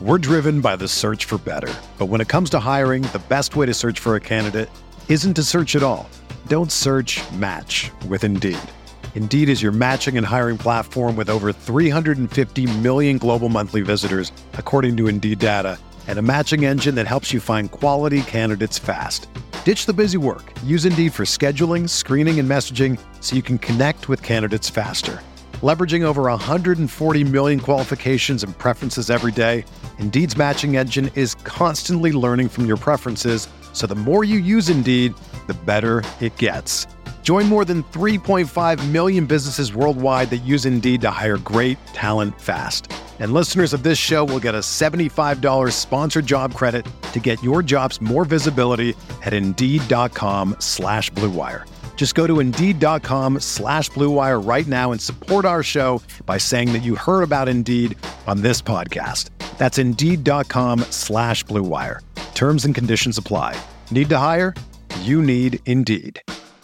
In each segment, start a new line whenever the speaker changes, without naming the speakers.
We're driven by the search for better. But when it comes to hiring, the best way to search for a candidate isn't to search at all. Don't search, match with Indeed. Indeed is your matching and hiring platform with over 350 million global monthly visitors, according to Indeed data, and a matching engine that helps you find quality candidates fast. Ditch the busy work. Use Indeed for scheduling, screening, and messaging so you can connect with candidates faster. Leveraging over 140 million qualifications and preferences every day, Indeed's matching engine is constantly learning from your preferences, so the more you use Indeed, the better it gets. Join more than 3.5 million businesses worldwide that use Indeed to hire great talent fast. And listeners of this show will get a $75 sponsored job credit to get your jobs more visibility at Indeed.com/Blue Wire. Just go to Indeed.com/Blue Wire right now and support our show by saying that you heard about Indeed on this podcast. That's Indeed.com/Blue Wire. Terms and conditions apply. Need to hire? You need Indeed.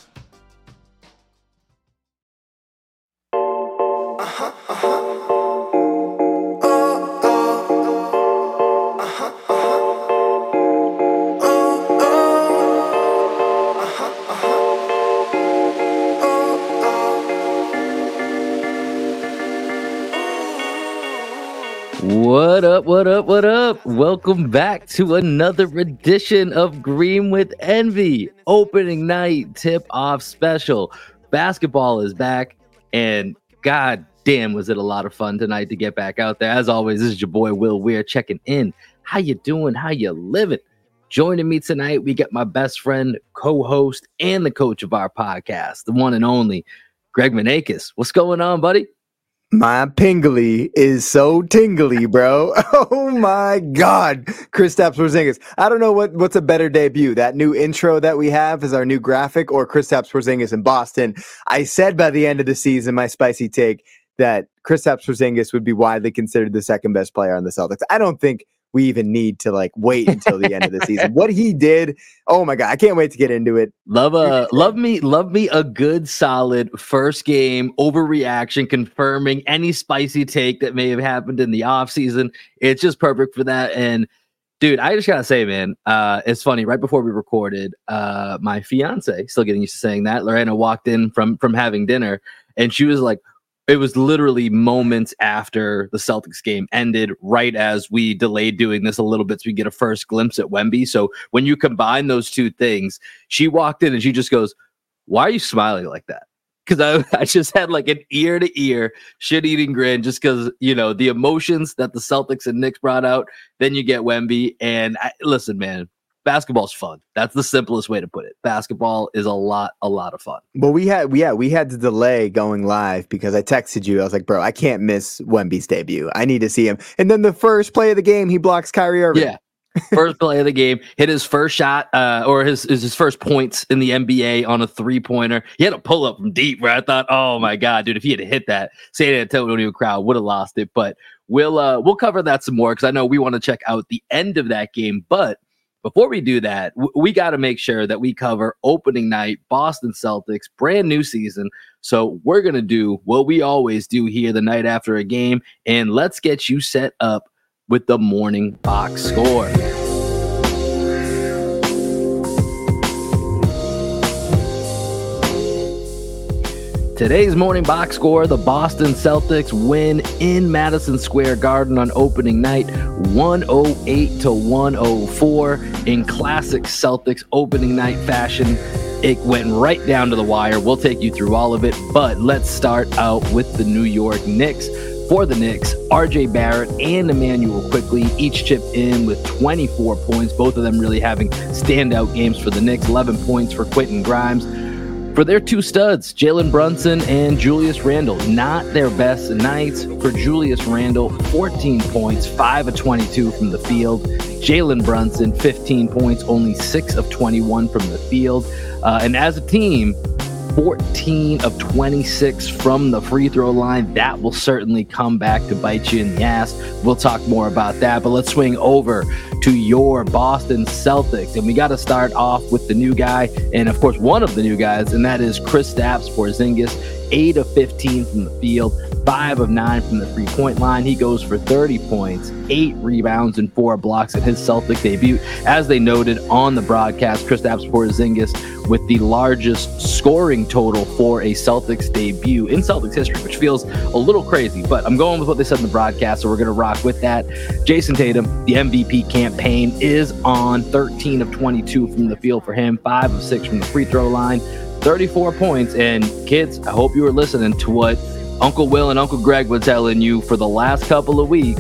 What up, what up, what up? Welcome back to another edition of Green with Envy. Opening night tip-off special. Basketball is back, and god damn was it a lot of fun tonight to get back out there. As always, this is your boy Will Weir checking in. How you doing? How you living? Joining me tonight, we got my best friend, co-host, and the coach of our podcast, the one and only Greg Manakis. What's going on, buddy?
My pingly is so tingly, bro. Oh my God. Kristaps Porzingis. I don't know what's a better debut. That new intro that we have is our new graphic, or Kristaps Porzingis in Boston. I said by the end of the season, my spicy take, that Kristaps Porzingis would be widely considered the second best player on the Celtics. I don't think we even need to wait until the end of the season. What he did, oh my God, I can't wait to get into it.
Love me a good solid first game overreaction, confirming any spicy take that may have happened in the offseason. It's just perfect for that. And dude, I just gotta say, man, it's funny. Right before we recorded, my fiance, still getting used to saying that, Lorena walked in from having dinner, and she was like, it was literally moments after the Celtics game ended, right as we delayed doing this a little bit so we get a first glimpse at Wemby. So when you combine those two things, she walked in and she just goes, "Why are you smiling like that?" Because I just had like an ear-to-ear shit-eating grin just because, the emotions that the Celtics and Knicks brought out. Then you get Wemby. And listen, man, basketball's fun. That's the simplest way to put it. Basketball is a lot of fun.
Well, we had to delay going live because I texted you. I was like, bro, I can't miss Wemby's debut. I need to see him. And then the first play of the game, he blocks Kyrie Irving.
Yeah. First play of the game, hit his first shot, or his first points in the NBA on a 3-pointer. He had a pull up from deep where I thought, oh my God, dude, if he had hit that, San Antonio crowd would have lost it. But we'll cover that some more because I know we want to check out the end of that game. But before we do that, we got to make sure that we cover opening night, Boston Celtics, brand new season. So we're going to do what we always do here the night after a game, and let's get you set up with the morning box score. Today's morning box score, the Boston Celtics win in Madison Square Garden on opening night, 108-104 in classic Celtics opening night fashion. It went right down to the wire. We'll take you through all of it, but let's start out with the New York Knicks. For the Knicks, RJ Barrett and Emmanuel Quickley each chipped in with 24 points, both of them really having standout games for the Knicks. 11 points for Quentin Grimes. For their two studs, Jalen Brunson and Julius Randle, not their best nights. For Julius Randle, 14 points, 5 of 22 from the field. Jalen Brunson, 15 points, only 6 of 21 from the field. And as a team, 14 of 26 from the free throw line. That will certainly come back to bite you in the ass. We'll talk more about that, but let's swing over to your Boston Celtics. And we got to start off with the new guy, and of course, one of the new guys, and that is Kristaps Porzingis. 8 of 15 from the field, 5 of 9 from the 3-point line. He goes for 30 points, 8 rebounds, and 4 blocks in his Celtic debut. As they noted on the broadcast, Kristaps Porzingis with the largest scoring total for a Celtics debut in Celtics history, which feels a little crazy, but I'm going with what they said in the broadcast, so we're going to rock with that. Jason Tatum, the MVP campaign is on. 13 of 22 from the field for him, 5 of 6 from the free throw line, 34 points. And kids, I hope you were listening to what Uncle Will and Uncle Greg were telling you for the last couple of weeks.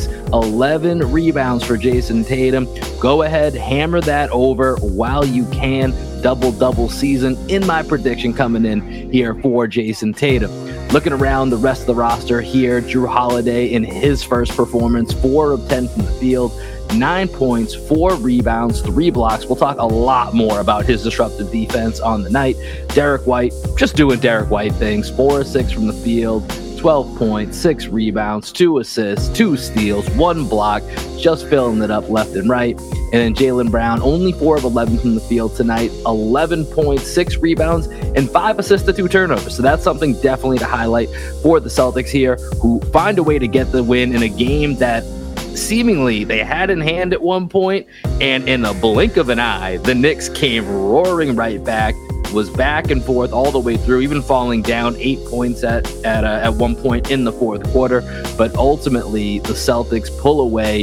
11 rebounds for Jason Tatum. Go ahead, hammer that over while you can. Double season in my prediction coming in here for Jason Tatum. Looking around the rest of the roster here, Jrue Holiday in his first performance, 4 of 10 from the field, 9 points, 4 rebounds, 3 blocks. We'll talk a lot more about his disruptive defense on the night. Derek White, just doing Derek White things, 4 of 6 from the field, 12 points, 6 rebounds, 2 assists, 2 steals, 1 block, just filling it up left and right. And then Jaylen Brown, only 4 of 11 from the field tonight, 11 points, 6 rebounds, and 5 assists to 2 turnovers. So that's something definitely to highlight for the Celtics here, who find a way to get the win in a game that seemingly they had in hand at one point, and in a blink of an eye, the Knicks came roaring right back, was back and forth all the way through, even falling down 8 points at one point in the fourth quarter. But ultimately, the Celtics pull away,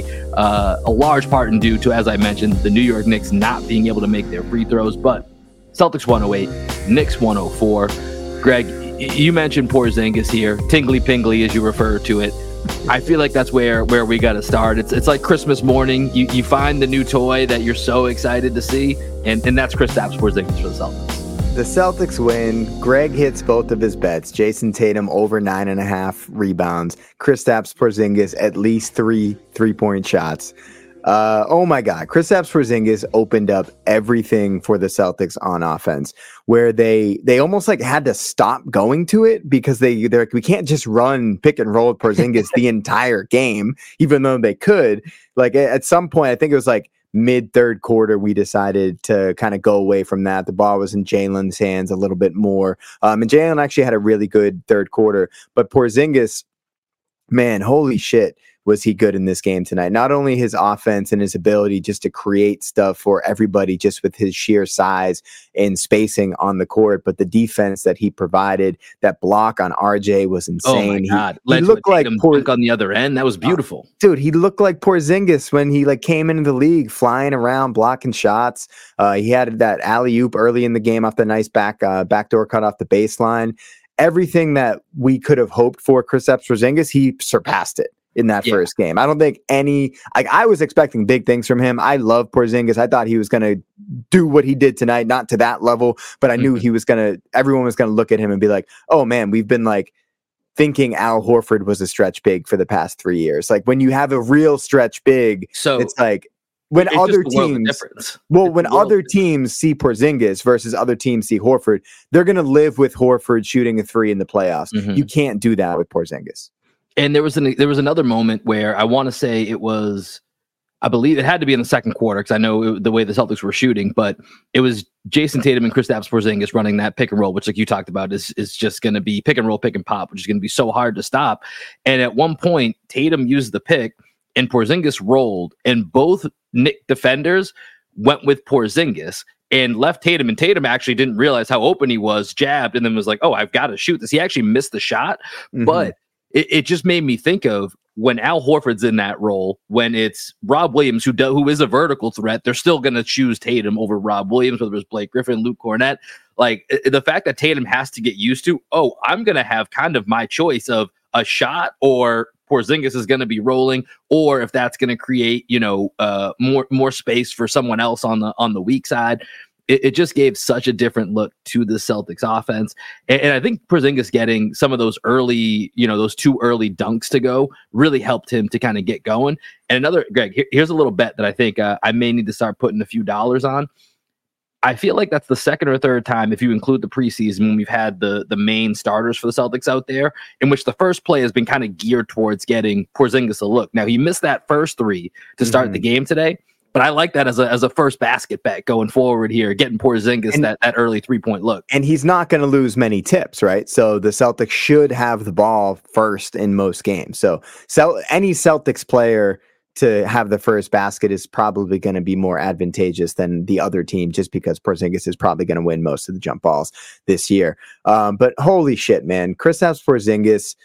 a large part in due to, as I mentioned, the New York Knicks not being able to make their free throws. But Celtics 108, Knicks 104. Greg, you mentioned Porzingis here, tingly pingly as you refer to it. I feel like that's where we got to start. It's like Christmas morning. You find the new toy that you're so excited to see, and that's Kristaps Porzingis for the Celtics.
The Celtics win. Greg hits both of his bets. Jason Tatum over 9.5 rebounds. Kristaps Porzingis at least 3 3-point shots. Oh my God. Kristaps Porzingis opened up everything for the Celtics on offense, where they almost like had to stop going to it because they're like, we can't just run pick and roll with Porzingis the entire game, even though they could. Like at some point, I think it was like mid third quarter, we decided to kind of go away from that. The ball was in Jaylen's hands a little bit more. And Jaylen actually had a really good third quarter, but Porzingis, man, holy shit, was he good in this game tonight. Not only his offense and his ability just to create stuff for everybody just with his sheer size and spacing on the court, but the defense that he provided, that block on RJ was insane.
Oh my God.
He looked like
dunk on the other end. That was beautiful.
Dude, he looked like Porzingis when he like came into the league, flying around, blocking shots. He had that alley-oop early in the game off the nice backdoor cut off the baseline. Everything that we could have hoped for Kristaps Porzingis, he surpassed it in that first game. I don't think I was expecting big things from him. I love Porzingis. I thought he was going to do what he did tonight, not to that level, but I knew everyone was going to look at him and be like, oh man, we've been like thinking Al Horford was a stretch big for the past 3 years. Like when you have a real stretch big, so it's like when other teams see Porzingis versus other teams see Horford, they're going to live with Horford shooting a 3 in the playoffs. You can't do that with Porzingis.
And there was another moment where I want to say it was, I believe it had to be in the second quarter because I know the way the Celtics were shooting, but it was Jason Tatum and Kristaps Porzingis running that pick and roll, which like you talked about is just going to be pick and roll, pick and pop, which is going to be so hard to stop. And at one point, Tatum used the pick and Porzingis rolled, and both Knick defenders went with Porzingis and left Tatum, and Tatum actually didn't realize how open he was, jabbed, and then was like, oh, I've got to shoot this. He actually missed the shot, but it just made me think of when Al Horford's in that role, when it's Rob Williams, who is a vertical threat, they're still going to choose Tatum over Rob Williams, whether it's Blake Griffin, Luke Cornett. Like the fact that Tatum has to get used to, I'm going to have kind of my choice of a shot or Porzingis is going to be rolling, or if that's going to create, more space for someone else on the weak side. It just gave such a different look to the Celtics offense. And I think Porzingis getting some of those early, those 2 early dunks to go really helped him to kind of get going. And another, Greg, here's a little bet that I think I may need to start putting a few dollars on. I feel like that's the second or third time, if you include the preseason, when we've had the main starters for the Celtics out there, in which the first play has been kind of geared towards getting Porzingis a look. Now, he missed that first 3 to start the game today, But I like that as a first basket bet going forward here, getting Porzingis that early 3-point look.
And he's not going to lose many tips, right? So the Celtics should have the ball first in most games. So any Celtics player to have the first basket is probably going to be more advantageous than the other team, just because Porzingis is probably going to win most of the jump balls this year. But holy shit, man, Kristaps Porzingis,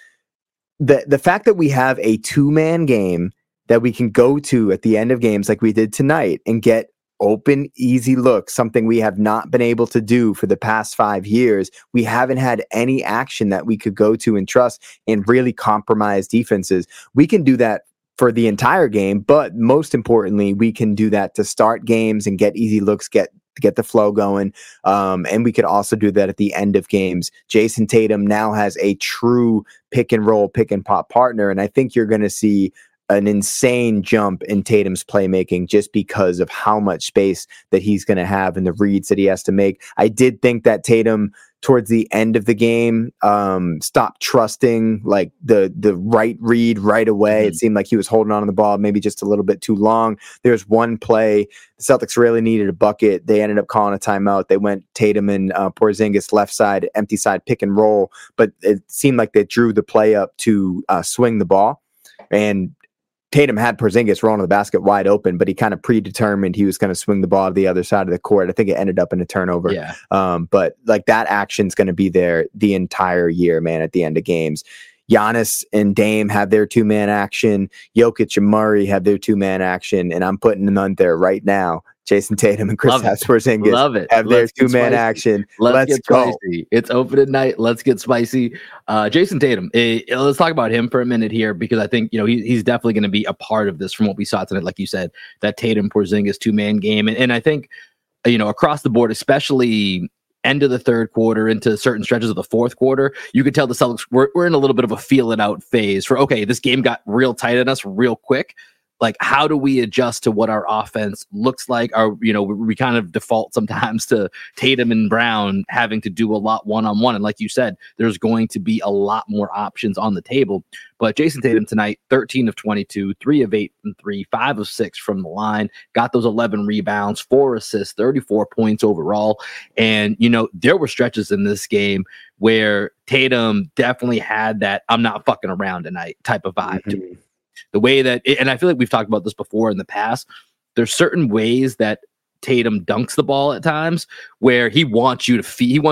the fact that we have a 2-man game that we can go to at the end of games like we did tonight and get open, easy looks, something we have not been able to do for the past 5 years. We haven't had any action that we could go to and trust and really compromise defenses. We can do that for the entire game, but most importantly, we can do that to start games and get easy looks, get the flow going. And we could also do that at the end of games. Jason Tatum now has a true pick and roll, pick and pop partner. And I think you're going to see an insane jump in Tatum's playmaking just because of how much space that he's going to have and the reads that he has to make. I did think that Tatum towards the end of the game stopped trusting like the right read right away. It seemed like he was holding on to the ball maybe just a little bit too long. There's one play the Celtics really needed a bucket. They ended up calling a timeout. They went Tatum and Porzingis left side, empty side pick and roll, but it seemed like they drew the play up to swing the ball. And Tatum had Porzingis rolling the basket wide open, but he kind of predetermined he was going to swing the ball to the other side of the court. I think it ended up in a turnover.
Yeah.
But like that action's going to be there the entire year, man, at the end of games. Giannis and Dame have their 2-man action. Jokic and Murray have their 2-man action. And I'm putting them on there right now. Jason Tatum and Kristaps Porzingis have their 2-man action. Let's
get
go.
Spicy. It's opening night. Let's get spicy. Jason Tatum. Let's talk about him for a minute here, because I think he's definitely going to be a part of this from what we saw tonight. Like you said, that Tatum Porzingis 2-man game, and I think across the board, especially end of the third quarter into certain stretches of the fourth quarter, you could tell the Celtics we're in a little bit of a feel it out phase for, okay, this game got real tight on us real quick. Like, how do we adjust to what our offense looks like? We kind of default sometimes to Tatum and Brown having to do a lot one-on-one. And like you said, there's going to be a lot more options on the table. But Jason Tatum tonight, 13 of 22, 3 of 8 from 3, 5 of 6 from the line, got those 11 rebounds, 4 assists, 34 points overall. And, there were stretches in this game where Tatum definitely had that I'm not fucking around tonight type of vibe to me. The way that, and I feel like we've talked about this before in the past, there's certain ways that Tatum dunks the ball at times where he wants you to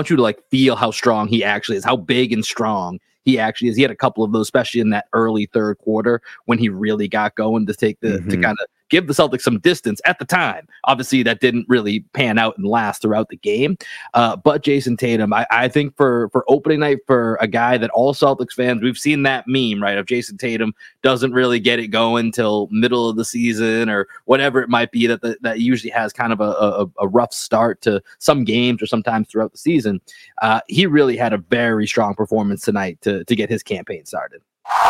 feel how strong he actually is, how big and strong he actually is. He had a couple of those, especially in that early third quarter when he really got going to take to kind of give the Celtics some distance at the time. Obviously, that didn't really pan out and last throughout the game. But Jason Tatum, I think for opening night, for a guy that all Celtics fans, we've seen that meme, right, of Jason Tatum doesn't really get it going till middle of the season or whatever it might be, that usually has kind of a rough start to some games or sometimes throughout the season. He really had a very strong performance tonight to get his campaign started.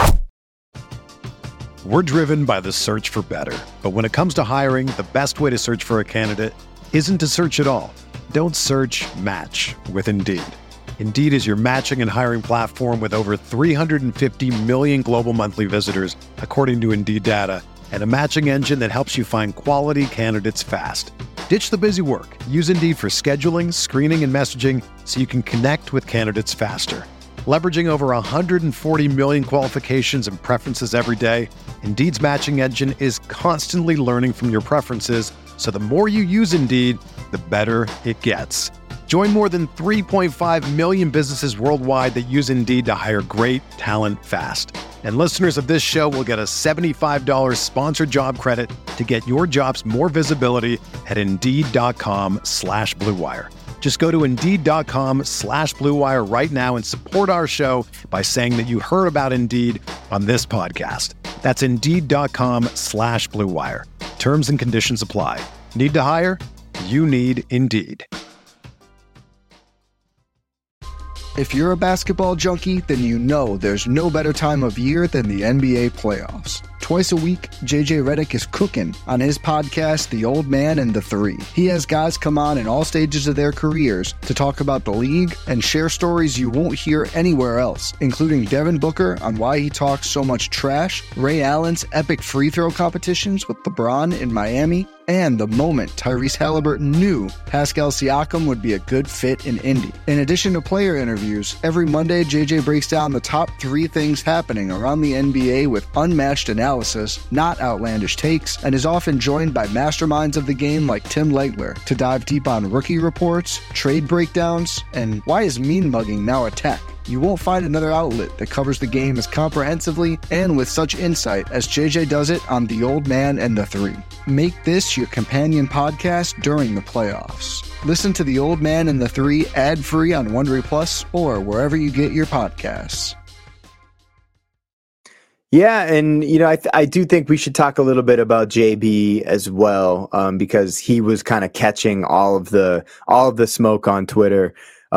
We're driven by the search for better. But when it comes to hiring, the best way to search for a candidate isn't to search at all. Don't search, match with Indeed. Indeed is your matching and hiring platform with over 350 million global monthly visitors, according to Indeed data, and a matching engine that helps you find quality candidates fast. Ditch the busy work. Use Indeed for scheduling, screening, and messaging so you can connect with candidates faster. Leveraging over 140 million qualifications and preferences every day, Indeed's matching engine is constantly learning from your preferences, so the more you use Indeed, the better it gets. Join more than 3.5 million businesses worldwide that use Indeed to hire great talent fast. And listeners of this show will get a $75 sponsored job credit to get your jobs more visibility at Indeed.com/Blue Wire. Just go to Indeed.com/Blue Wire right now and support our show by saying that you heard about Indeed on this podcast. That's Indeed.com/Blue Wire. Terms and conditions apply. Need to hire? You need Indeed.
If you're a basketball junkie, then you know there's no better time of year than the NBA playoffs. Twice a week, JJ Redick is cooking on his podcast, The Old Man and the Three. He has guys come on in all stages of their careers to talk about the league and share stories you won't hear anywhere else, including Devin Booker on why he talks so much trash, Ray Allen's epic free throw competitions with LeBron in Miami, and the moment Tyrese Halliburton knew Pascal Siakam would be a good fit in Indy. In addition to player interviews, every Monday JJ breaks down the top 3 things happening around the NBA with unmatched analysis, not outlandish takes, and is often joined by masterminds of the game like Tim Legler to dive deep on rookie reports, trade breakdowns, and why is mean mugging now a tech. You won't find another outlet that covers the game as comprehensively and with such insight as JJ does it on The Old Man and the Three. Make this your companion podcast during the playoffs. Listen to The Old Man and the Three ad-free on Wondery Plus or wherever you get your podcasts.
Yeah, and I do think we should talk a little bit about JB as well, because he was kind of catching all of the smoke on Twitter.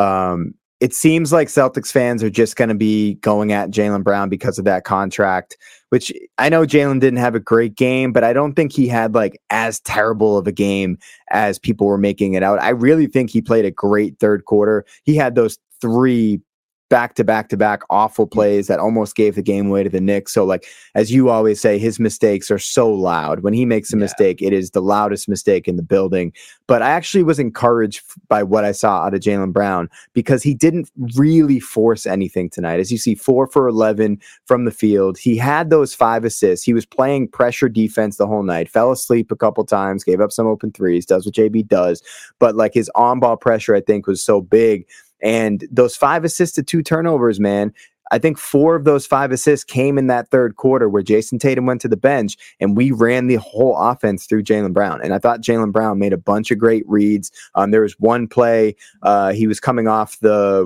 It seems like Celtics fans are just going to be going at Jaylen Brown because of that contract, which I know Jaylen didn't have a great game, but I don't think he had like as terrible of a game as people were making it out. I really think he played a great third quarter. He had those 3 back-to-back awful plays that almost gave the game away to the Knicks. So like, as you always say, his mistakes are so loud. When he makes a mistake, it is the loudest mistake in the building. But I actually was encouraged by what I saw out of Jaylen Brown because he didn't really force anything tonight. As you see, 4 for 11 from the field. He had those 5 assists. He was playing pressure defense the whole night, fell asleep a couple times, gave up some open threes, does what JB does. But like his on-ball pressure, I think, was so big. And those 5 assists to 2 turnovers, man, I think 4 of those 5 assists came in that third quarter where Jason Tatum went to the bench and we ran the whole offense through Jaylen Brown. And I thought Jaylen Brown made a bunch of great reads. There was one play, he was coming off the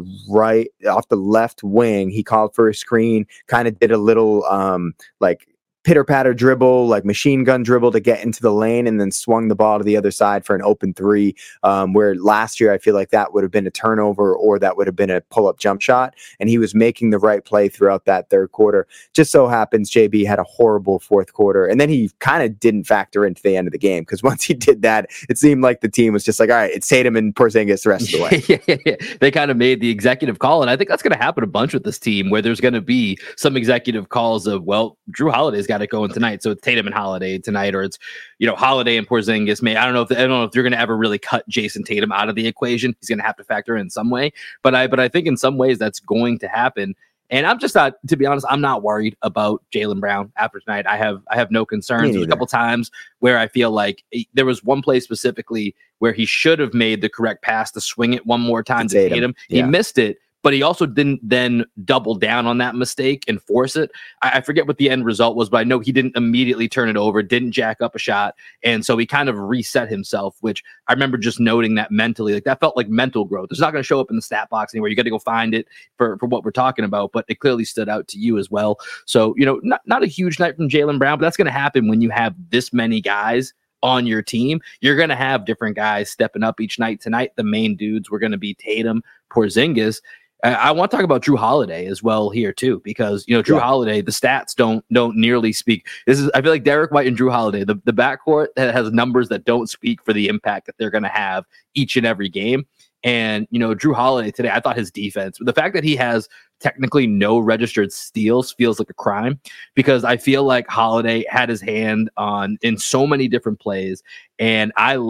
left wing. He called for a screen, kind of did a little pitter-patter dribble, like machine gun dribble to get into the lane and then swung the ball to the other side for an open 3, where last year I feel like that would have been a turnover or that would have been a pull-up jump shot, and he was making the right play throughout that third quarter. Just so happens JB had a horrible fourth quarter, and then he kind of didn't factor into the end of the game because once he did that, it seemed like the team was just like, all right, it's Tatum and Porzingis the rest of the
way. They kind of made the executive call, and I think that's going to happen a bunch with this team where there's going to be some executive calls of, well, Drew Holiday's got it going tonight, so it's Tatum and Holiday tonight, or it's Holiday and Porzingis. I don't know if they're going to ever really cut Jason Tatum out of the equation. He's going to have to factor in some way, but I think in some ways that's going to happen. And I'm just not, to be honest, I'm not worried about Jaylen Brown after tonight. I have no concerns. There's a couple times where I feel like there was one play specifically where he should have made the correct pass to swing it one more time to Tatum. He missed it. But he also didn't then double down on that mistake and force it. I forget what the end result was, but I know he didn't immediately turn it over, didn't jack up a shot. And so he kind of reset himself, which I remember just noting that mentally, like that felt like mental growth. It's not going to show up in the stat box anywhere. You got to go find it for what we're talking about, but it clearly stood out to you as well. So, not a huge night from Jaylen Brown, but that's going to happen when you have this many guys on your team. You're going to have different guys stepping up each night. Tonight, the main dudes were going to be Tatum, Porzingis. I want to talk about Drew Holiday as well here too, because Drew Holiday, the stats don't nearly speak. I feel like Derek White and Drew Holiday, the backcourt that has numbers that don't speak for the impact that they're going to have each and every game. And Drew Holiday today, I thought his defense, the fact that he has technically no registered steals feels like a crime, because I feel like Holiday had his hand in so many different plays. And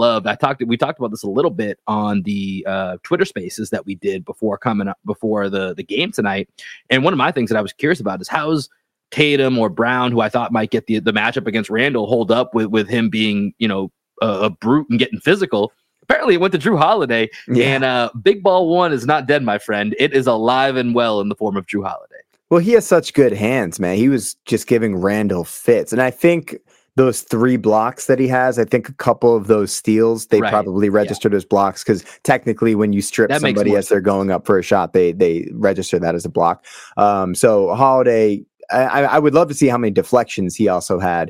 we talked about this a little bit on the Twitter Spaces that we did before the game tonight. And one of my things that I was curious about is how's Tatum or Brown, who I thought might get the matchup against Randall, hold up with him being a brute and getting physical. Apparently it went to Drew Holiday, and Big Ball 1 is not dead, my friend. It is alive and well in the form of Drew Holiday.
Well, he has such good hands, man. He was just giving Randall fits. And I think those 3 blocks that he has, I think a couple of those steals, they probably registered as blocks, because technically when you strip somebody as they're going up for a shot, they register that as a block. So Holiday, I would love to see how many deflections he also had.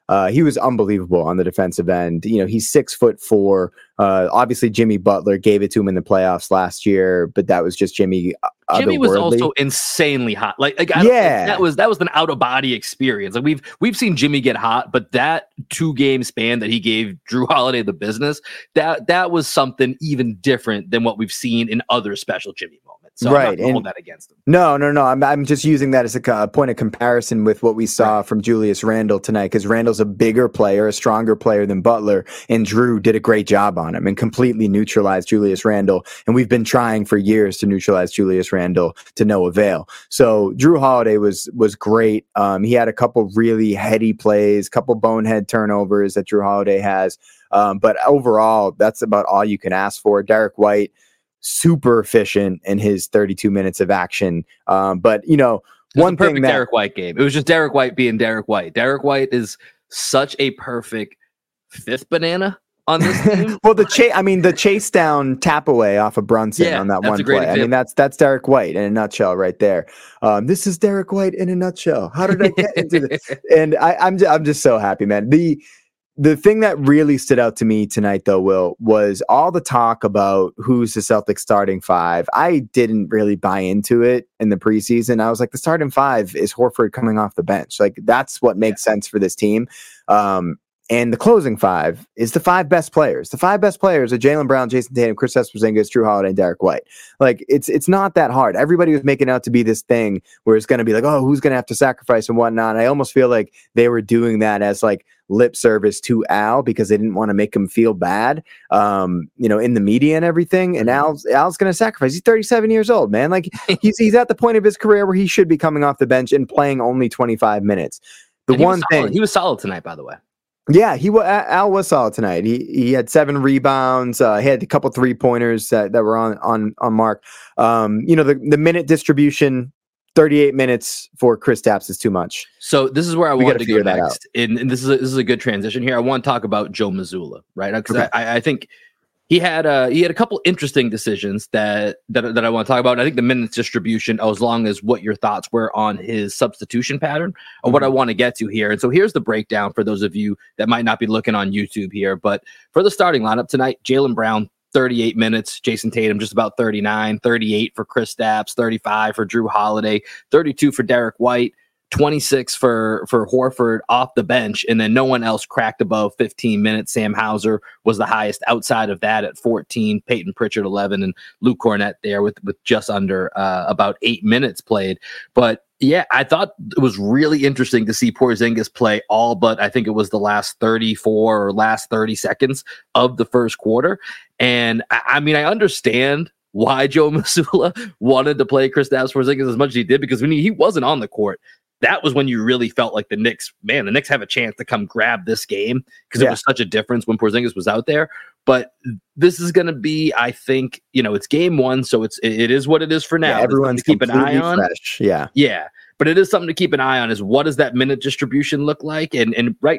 He was unbelievable on the defensive end. You know, he's 6'4". Obviously, Jimmy Butler gave it to him in the playoffs last year, but that was just Jimmy.
Jimmy was also insanely hot. That was an out of body experience. Like we've seen Jimmy get hot, but that 2-game span that he gave Drew Holiday the business, that was something even different than what we've seen in other special Jimmy moments. So right. I'm not going to hold that against him.
No. I'm just using that as a point of comparison with what we saw from Julius Randle tonight, because Randle's a bigger player, a stronger player than Butler, and Drew did a great job on him and completely neutralized Julius Randle. And we've been trying for years to neutralize Julius Randle to no avail. So Drew Holiday was great. He had a couple really heady plays, couple bonehead turnovers that Drew Holiday has. But overall, that's about all you can ask for. Derek White, super efficient in his 32 minutes of action. But, you know, one thing that
Derek White game, it was just Derek White being Derek White. Derek White is such a perfect fifth banana on this team.
Well, the chase down tap away off of Brunson on that one play. I mean, that's Derek White in a nutshell right there. This is Derek White in a nutshell. How did I get into this? And I'm just so happy, man. The thing that really stood out to me tonight, though, Will, was all the talk about who's the Celtics starting five. I didn't really buy into it in the preseason. I was like, the starting five is Horford coming off the bench. Like, that's what makes sense for this team. And the closing five is the 5 best players. The 5 best players are Jaylen Brown, Jason Tatum, Kristaps Porzingis, Drew Holiday, and Derek White. Like, it's not that hard. Everybody was making out to be this thing where it's going to be like, oh, who's going to have to sacrifice and whatnot. And I almost feel like they were doing that as like lip service to Al because they didn't want to make him feel bad, in the media and everything. And Al's going to sacrifice. He's 37 years old, man. Like he's at the point of his career where he should be coming off the bench and playing only 25 minutes. He
was solid tonight, by the way.
Yeah, Al was solid tonight. He had 7 rebounds. He had a couple 3-pointers that were on mark. The minute distribution, 38 minutes for Kristaps is too much.
So this is where I wanted to go next, and this is a good transition here. I want to talk about Joe Mazzulla, right? Because I think he had a couple interesting decisions that I want to talk about. I think the minutes distribution, as long as what your thoughts were on his substitution pattern, or what I want to get to here. And so here's the breakdown for those of you that might not be looking on YouTube here. But for the starting lineup tonight, Jaylen Brown, 38 minutes. Jason Tatum, just about 39. 38 for Kristaps, 35 for Drew Holiday, 32 for Derek White, 26 for Horford off the bench, and then no one else cracked above 15 minutes. Sam Hauser was the highest outside of that at 14, Peyton Pritchard 11, and Luke Cornett there with just under about 8 minutes played. But yeah, I thought it was really interesting to see Porzingis play all but I think it was the last 34 or last 30 seconds of the first quarter. And I mean, I understand why Joe Mazzulla wanted to play Kristaps Porzingis as much as he did, because when he wasn't on the court, that was when you really felt like the Knicks have a chance to come grab this game, because it was such a difference when Porzingis was out there. But this is going to be, I think, it's game 1, so it is what it is for now.
Yeah, everyone's keep an eye on. Fresh.
Yeah. But it is something to keep an eye on, is what does that minute distribution look like? And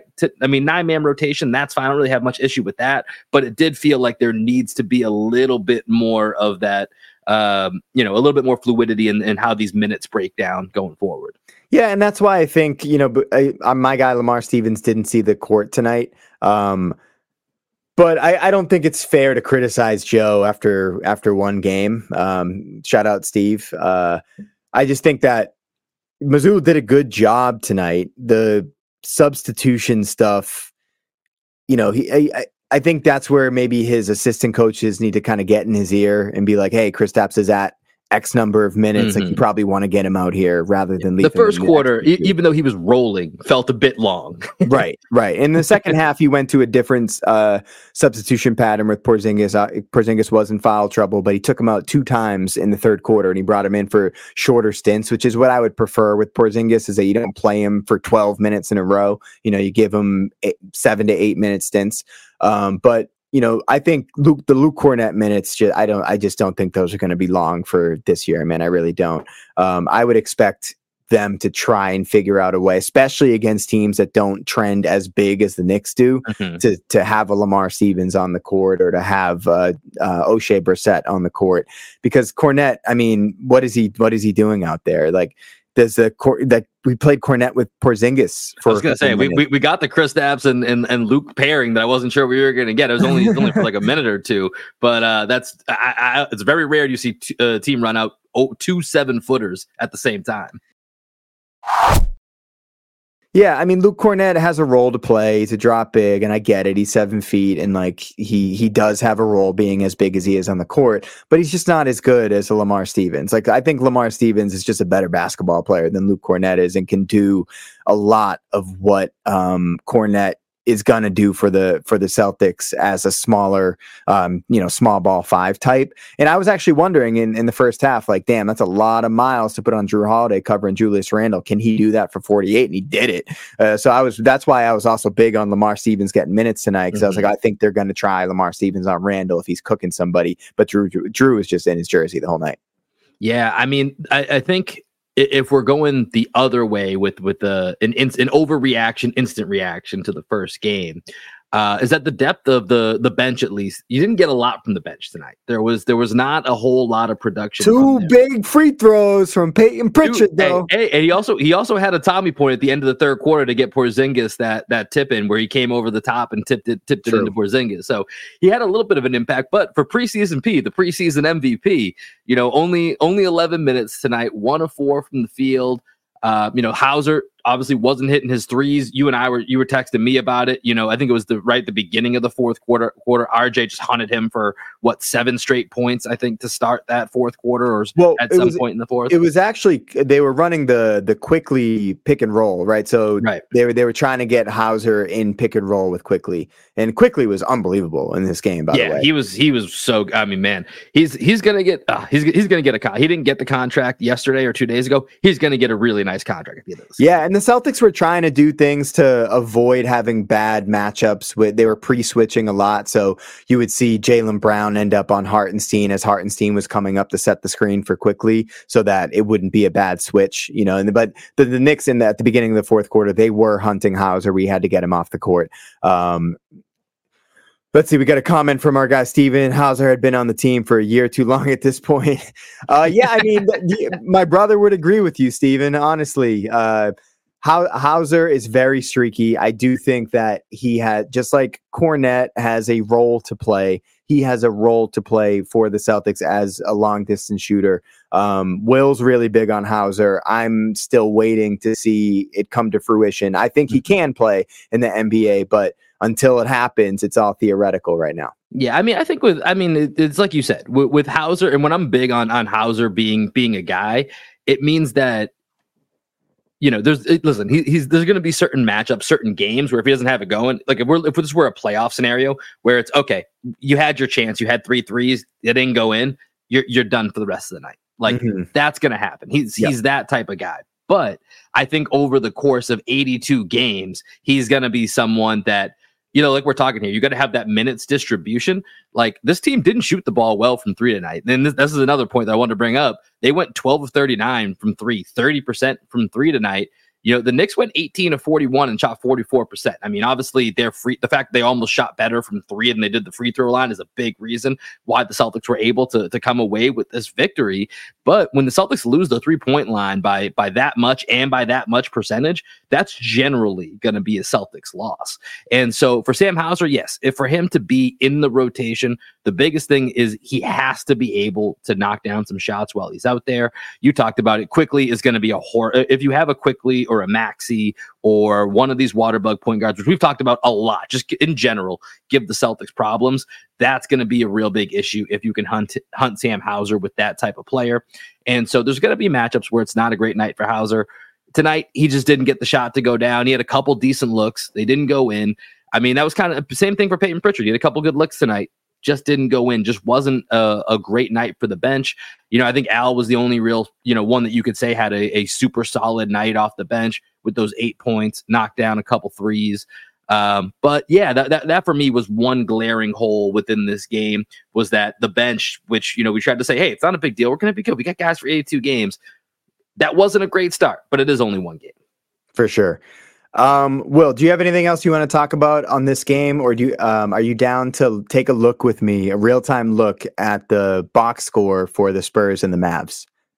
9-man rotation, that's fine. I don't really have much issue with that. But it did feel like there needs to be a little bit more of that, a little bit more fluidity in how these minutes break down going forward.
Yeah, and that's why I think, my guy Lamar Stevens didn't see the court tonight. But I don't think it's fair to criticize Joe after one game. Shout out Steve. I just think that Mazzulla did a good job tonight. The substitution stuff, I think that's where maybe his assistant coaches need to kind of get in his ear and be like, hey, Kristaps is at X number of minutes. Like, you probably want to get him out here rather than leave
the first quarter, even though he was rolling, felt a bit long.
Right. In the second half, he went to a different substitution pattern with Porzingis. Porzingis was in foul trouble, but he took him out 2 times in the third quarter, and he brought him in for shorter stints, which is what I would prefer with Porzingis, is that you don't play him for 12 minutes in a row. You give him 7 to 8 minute stints. But I think the Luke Cornett minutes, I just don't think those are going to be long for this year, man. I really don't. I would expect them to try and figure out a way, especially against teams that don't trend as big as the Knicks do, to have a Lamar Stevens on the court, or to have O'Shea Brissett on the court, because Cornett, I mean, what is he doing out there? Like, that we played Kornet with Porzingis.
I was gonna say we got the Kristaps and Luke pairing that I wasn't sure we were gonna get. It was only for like a minute or two, but it's very rare you see a team run out 2 7-footers at the same time.
Yeah, I mean, Luke Kornet has a role to play. He's a drop big, and I get it. He's 7 feet, and like he does have a role being as big as he is on the court, but he's just not as good as a Lamar Stevens. Like, I think Lamar Stevens is just a better basketball player than Luke Kornet is, and can do a lot of what Kornet is going to do for the Celtics as a smaller, small ball 5 type. And I was actually wondering in the first half, like, damn, that's a lot of miles to put on Drew Holiday covering Julius Randle. Can he do that for 48? And he did it. That's why I was also big on Lamar Stevens getting minutes tonight. Cause I was like, I think they're going to try Lamar Stevens on Randle if he's cooking somebody, but Drew is just in his jersey the whole night.
Yeah. I mean, I think if we're going the other way with an overreaction, instant reaction to the first game, is that the depth of the bench, at least you didn't get a lot from the bench tonight. There was not a whole lot of production.
2 big free throws from Peyton Pritchard, though.
And he also had a Tommy point at the end of the third quarter to get Porzingis that tip in where he came over the top and tipped it into Porzingis. So he had a little bit of an impact. But for preseason P, the preseason MVP, only 11 minutes tonight, 1 of 4 from the field. Hauser obviously wasn't hitting his threes. You were texting me about it. I think it was the beginning of the fourth quarter. RJ just hunted him for 7 straight points, I think, to start that fourth quarter or at some point in the fourth.
It was actually, they were running the Quickly pick and roll, right? So they were trying to get Hauser in pick and roll with Quickly, and Quickly was unbelievable in this game, by the way.
He was so, I mean, man, he's going to get he didn't get the contract yesterday or 2 days ago. He's going to get a really nice contract at the end of this.
Yeah, and the Celtics were trying to do things to avoid having bad matchups. They were pre-switching a lot, so you would see Jaylen Brown end up on Hartenstein as Hartenstein was coming up to set the screen for Quickly, so that it wouldn't be a bad switch, But the Knicks at the beginning of the fourth quarter, they were hunting Hauser. We had to get him off the court. Let's see. We got a comment from our guy, Steven. Hauser had been on the team for a year too long at this point. Yeah, I mean, my brother would agree with you, Steven. Honestly, Hauser is very streaky. I do think that he had, just like Kornet has a role to play, he has a role to play for the Celtics as a long distance shooter. Will's really big on Hauser. I'm still waiting to see it come to fruition. I think he can play in the NBA, but until it happens, it's all theoretical right now.
Yeah, I mean, I think it's like you said, with Hauser, and when I'm big on Hauser being a guy, it means that, there's going to be certain matchups, certain games where if he doesn't have it going, like if this were a playoff scenario where it's okay, you had your chance, you had 3 threes, it didn't go in, you're done for the rest of the night. Like that's going to happen. He's that type of guy. But I think over the course of 82 games, he's going to be someone that, like we're talking here, you got to have that minutes distribution. Like, this team didn't shoot the ball well from 3 tonight. And this is another point that I wanted to bring up. They went 12 of 39 from 3, 30% from 3 tonight. The Knicks went 18 of 41 and shot 44%. I mean, obviously, the fact they almost shot better from 3 than they did the free throw line is a big reason why the Celtics were able to come away with this victory. But when the Celtics lose the 3-point line by that much and by that much percentage, that's generally going to be a Celtics loss. And so for Sam Hauser, yes, if for him to be in the rotation, the biggest thing is he has to be able to knock down some shots while he's out there. You talked about it. Quickly is going to be a horror. If you have a Quickly or a Maxey or one of these water bug point guards, which we've talked about a lot, just in general, give the Celtics problems. That's going to be a real big issue if you can hunt Sam Hauser with that type of player. And so there's going to be matchups where it's not a great night for Hauser. Tonight, he just didn't get the shot to go down. He had a couple decent looks. They didn't go in. I mean, that was kind of the same thing for Peyton Pritchard. He had a couple good looks tonight. Just didn't go in. Just wasn't a great night for the bench. I think Al was the only real, one that you could say had a super solid night off the bench with those 8 points, knocked down a couple threes. But yeah, that for me was one glaring hole within this game, was that the bench, which, we tried to say, hey, it's not a big deal. We're going to be good. We got guys for 82 games. That wasn't a great start, but it is only one game.
For sure. Will, do you have anything else you want to talk about on this game, or are you down to take a look with me, a real-time look at the box score for the Spurs and the Mavs?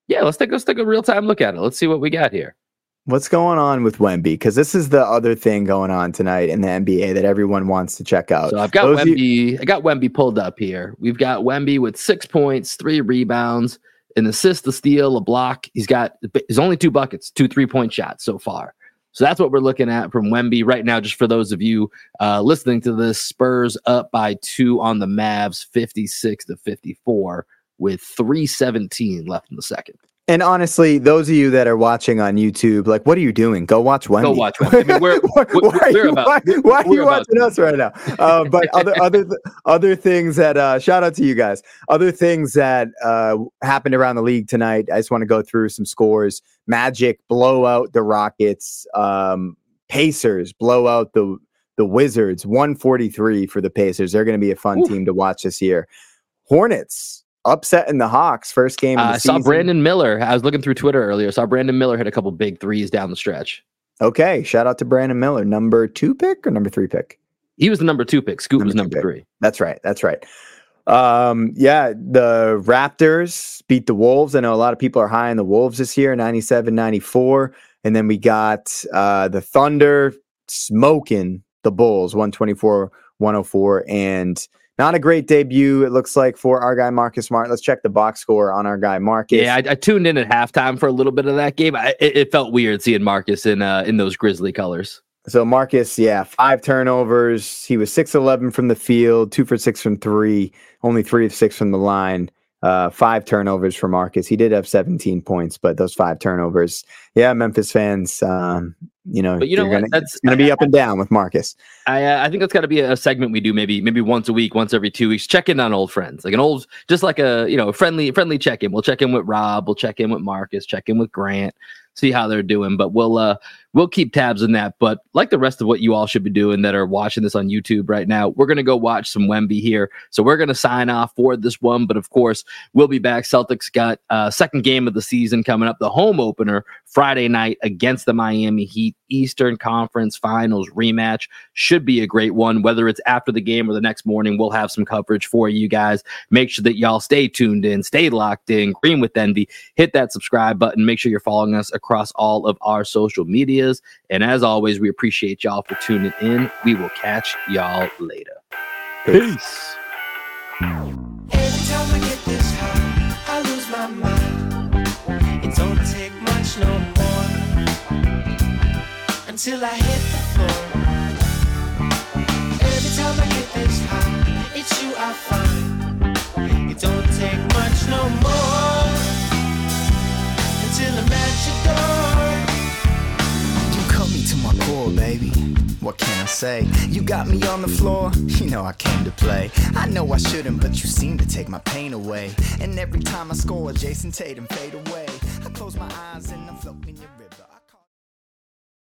Yeah, let's take a real time look at it. Let's see what we got here.
What's going on with Wemby? Because this is the other thing going on tonight in the NBA that everyone wants to check out.
So I've got Wemby. I got Wemby pulled up here. We've got Wemby with 6 points, 3 rebounds, an assist, a steal, a block. He's only 2 buckets, 2 3-point shots so far. So that's what we're looking at from Wemby right now. Just for those of you listening to this, Spurs up by 2 on the Mavs, 56-54, with 3:17 left in the second.
And honestly, those of you that are watching on YouTube, like, what are you doing? Go watch Wemby.
Go watch Wemby. I mean,
why are you watching us right now? But other things that shout out to you guys. Other things that happened around the league tonight. I just want to go through some scores. Magic blow out the Rockets. Pacers blow out the Wizards. 143 for the Pacers. They're going to be a fun team to watch this year. Hornets upsetting the Hawks first game of the season.
I saw Brandon Miller. I was looking through Twitter earlier. Saw Brandon Miller hit a couple big threes down the stretch.
Okay, shout out to Brandon Miller. Number 2 pick or number 3 pick?
He was the number 2 pick. Scoot was number 3.
That's right. Yeah, the Raptors beat the Wolves. I know a lot of people are high on the Wolves this year, 97-94. And then we got the Thunder smoking the Bulls, 124-104. And not a great debut, it looks like, for our guy Marcus Smart. Let's check the box score on our guy Marcus.
Yeah, I tuned in at halftime for a little bit of that game. It felt weird seeing Marcus in those Grizzly colors.
So Marcus, 5 turnovers. He was 6-11 from the field, 2 for 6 from 3, only 3 of 6 from the line. 5 turnovers for Marcus. He did have 17 points, but those 5 turnovers. Yeah, Memphis fans, that's going to be up and down with Marcus.
I think that's got to be a segment we do maybe once a week, once every 2 weeks. Check in on old friends, like a friendly check in. We'll check in with Rob. We'll check in with Marcus. Check in with Grant. See how they're doing. But we'll keep tabs on that. But like the rest of what you all should be doing that are watching this on YouTube right now, we're going to go watch some Wemby here. So we're going to sign off for this one. But of course, we'll be back. Celtics got second game of the season coming up, the home opener Friday night against the Miami Heat. Eastern Conference Finals rematch. Should be a great one. Whether it's after the game or the next morning, we'll have some coverage for you guys. Make sure that y'all stay tuned in, stay locked in. Green with Envy. Hit that subscribe button. Make sure you're following us across all of our social medias. And as always, we appreciate y'all for tuning in. We will catch y'all later. Peace.
Every time I get this high, I lose my mind. It don't take much no more until I hit the floor. Every time I get this high, it's you I find. It don't take much no more until I'm at your door.
You cut me to my core, baby. What can I say? You got me on the floor, you know I came to play. I know I shouldn't, but you seem to take my pain away. And every time I score, Jason Tatum fade away. I close my eyes and I'm floating in your